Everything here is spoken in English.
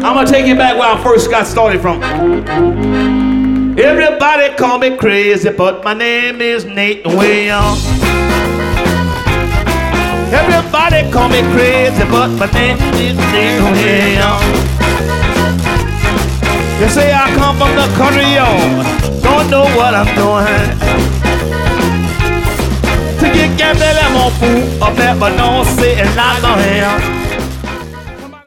I'm gonna take you back where I first got started from. Everybody call me crazy, but my name is Nate Williams. Everybody call me crazy, but my name is Nate Williams. They say I come from the country, y'all. Don't know what I'm doing. To get gabbed, I'm on food up there, but don't say it's not gonna help.